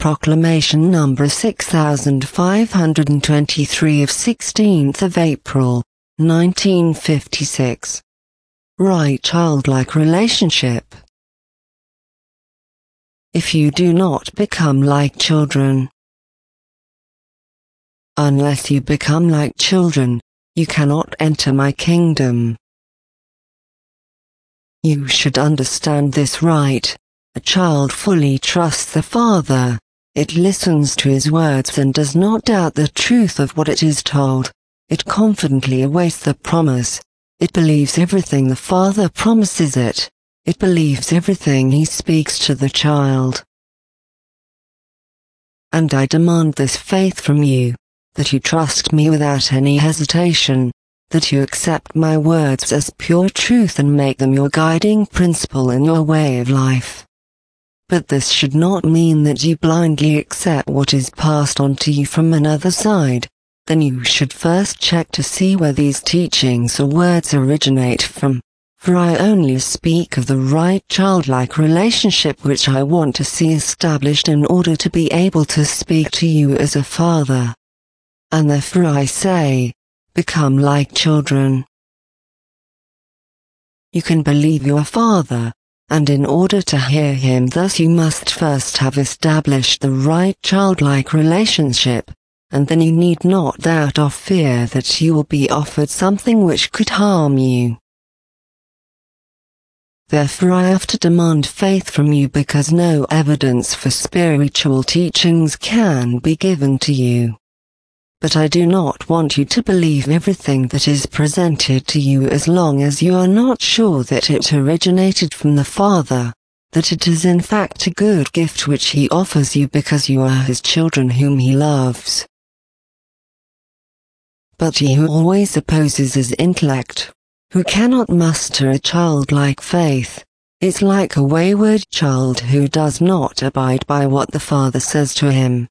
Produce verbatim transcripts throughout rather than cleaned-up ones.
Proclamation number six thousand five hundred twenty-three of sixteenth of April, nineteen fifty-six. Right childlike relationship. If you do not become like children, unless you become like children, you cannot enter my kingdom. You should understand this right. A child fully trusts the Father. It listens to his words and does not doubt the truth of what it is told. It confidently awaits the promise. It believes everything the Father promises it. It believes everything he speaks to the child. And I demand this faith from you, that you trust me without any hesitation, that you accept my words as pure truth and make them your guiding principle in your way of life. But this should not mean that you blindly accept what is passed on to you from another side. Then you should first check to see where these teachings or words originate from, for I only speak of the right childlike relationship which I want to see established in order to be able to speak to you as a father. And therefore I say, become like children. You can believe your Father, and in order to hear him thus you must first have established the right childlike relationship, and then you need not doubt or fear that you will be offered something which could harm you. Therefore I have to demand faith from you because no evidence for spiritual teachings can be given to you. But I do not want you to believe everything that is presented to you as long as you are not sure that it originated from the Father, that it is in fact a good gift which he offers you because you are his children whom he loves. But he who always opposes his intellect, who cannot muster a childlike faith, is like a wayward child who does not abide by what the Father says to him.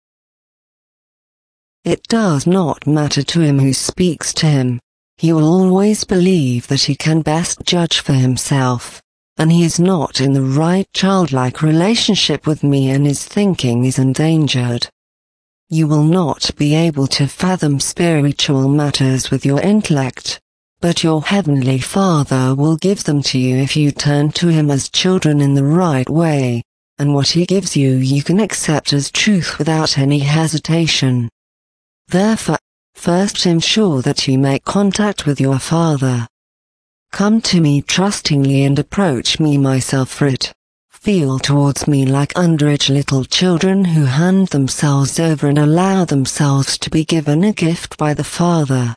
It does not matter to him who speaks to him. He will always believe that he can best judge for himself, and he is not in the right childlike relationship with me and his thinking is endangered. You will not be able to fathom spiritual matters with your intellect, but your heavenly Father will give them to you if you turn to him as children in the right way, and what he gives you you can accept as truth without any hesitation. Therefore, first ensure that you make contact with your Father. Come to me trustingly and approach me myself for it. Feel towards me like underage little children who hand themselves over and allow themselves to be given a gift by the Father.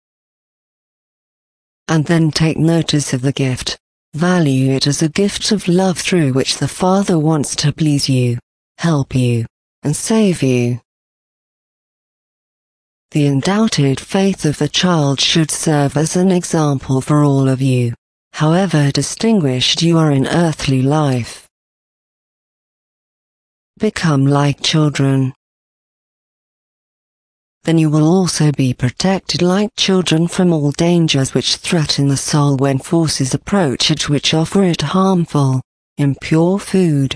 And then take notice of the gift. Value it as a gift of love through which the Father wants to please you, help you, and save you. The undoubted faith of the child should serve as an example for all of you, however distinguished you are in earthly life. Become like children. Then you will also be protected like children from all dangers which threaten the soul when forces approach it which offer it harmful, impure food.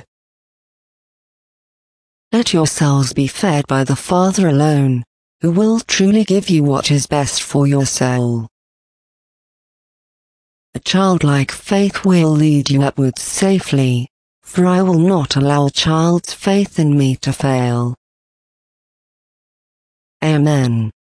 Let yourselves be fed by the Father alone, who will truly give you what is best for your soul. A childlike faith will lead you upwards safely, for I will not allow a child's faith in me to fail. Amen.